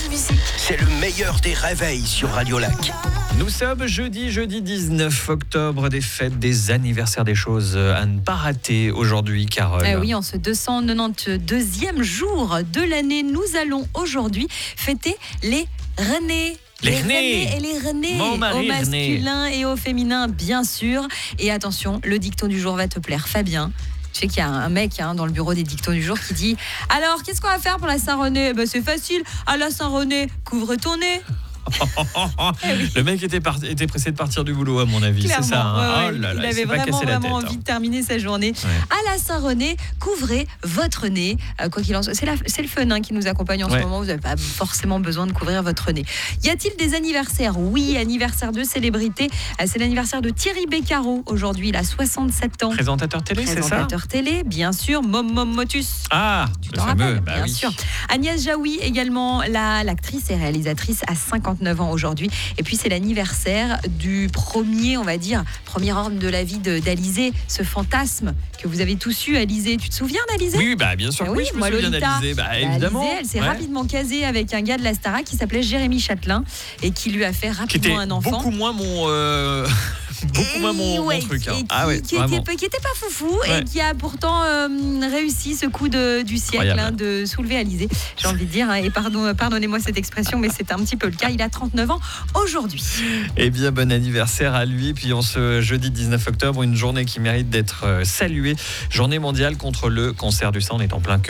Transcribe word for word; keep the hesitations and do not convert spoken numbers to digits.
musique. C'est le meilleur des réveils sur Radio Lac. Nous sommes jeudi, jeudi dix-neuf octobre, des fêtes, des anniversaires, des choses à ne pas rater aujourd'hui, Carole. Eh oui, en ce deux cent quatre-vingt-deuxième jour de l'année, nous allons aujourd'hui fêter les Renés. Les Les Renés. Renés et les Renés, Mon mari au René. masculin et au féminin, bien sûr. Et attention, le dicton du jour va te plaire, Fabien. Je sais qu'il y a un mec hein, dans le bureau des dictons du jour qui dit « Alors, qu'est-ce qu'on va faire pour la Saint-René ?» Ben, c'est facile, à la Saint-René, couvre ton nez. Eh oui. Le mec était, par- était pressé de partir du boulot, à mon avis. Clairement, c'est ça. hein. ouais, Oh ouais. là là, il avait s'est pas vraiment, cassé la vraiment tête, envie hein. de terminer sa journée. Ouais. À la Saint-René, couvrez votre nez. Euh, quoi qu'il en soit, c'est, la, c'est le fun hein, qui nous accompagne en Ouais. ce moment. Vous n'avez pas forcément besoin de couvrir votre nez. Y a-t-il des anniversaires ? Oui, anniversaire de célébrité. Euh, c'est l'anniversaire de Thierry Beccaro. Aujourd'hui, il a soixante-sept ans. Présentateur télé, c'est ça Présentateur télé, bien sûr. Mom Mom Motus. Ah, Tu le t'en fameux, rappelles, bah bien oui. sûr. Agnès Jaoui également, la, l'actrice et réalisatrice à cinquante-neuf ans aujourd'hui. Et puis c'est l'anniversaire du premier, on va dire, premier homme de la vie de, d'Alizé, ce fantasme que vous avez tous eu, Alizé. Tu te souviens d'Alizé ? Oui, bah bien sûr. Ah oui, oui, je me moi, souviens Lolita. d'Alizé. Bah, Bah, évidemment. Alizé, elle s'est Ouais. rapidement casée avec un gars de la Starac qui s'appelait Jérémy Châtelain et qui lui a fait Qui était rapidement un enfant. beaucoup moins mon, euh, beaucoup moins mon, mon Ouais, truc. hein. et qui, Ah ouais, qui, vraiment. était, qui était pas foufou Ouais. et qui a pourtant euh, réussi ce coup de, du siècle Incroyable. hein, de soulever Alizé, j'ai envie de dire. hein, et pardon, pardonnez-moi cette expression, mais c'est un petit peu le cas. Il a trente-neuf ans aujourd'hui. Eh bien, bon anniversaire à lui. Puis en ce jeudi dix-neuf octobre, une journée qui mérite d'être euh, saluée. Journée mondiale contre le cancer du sein. On est en plein cœur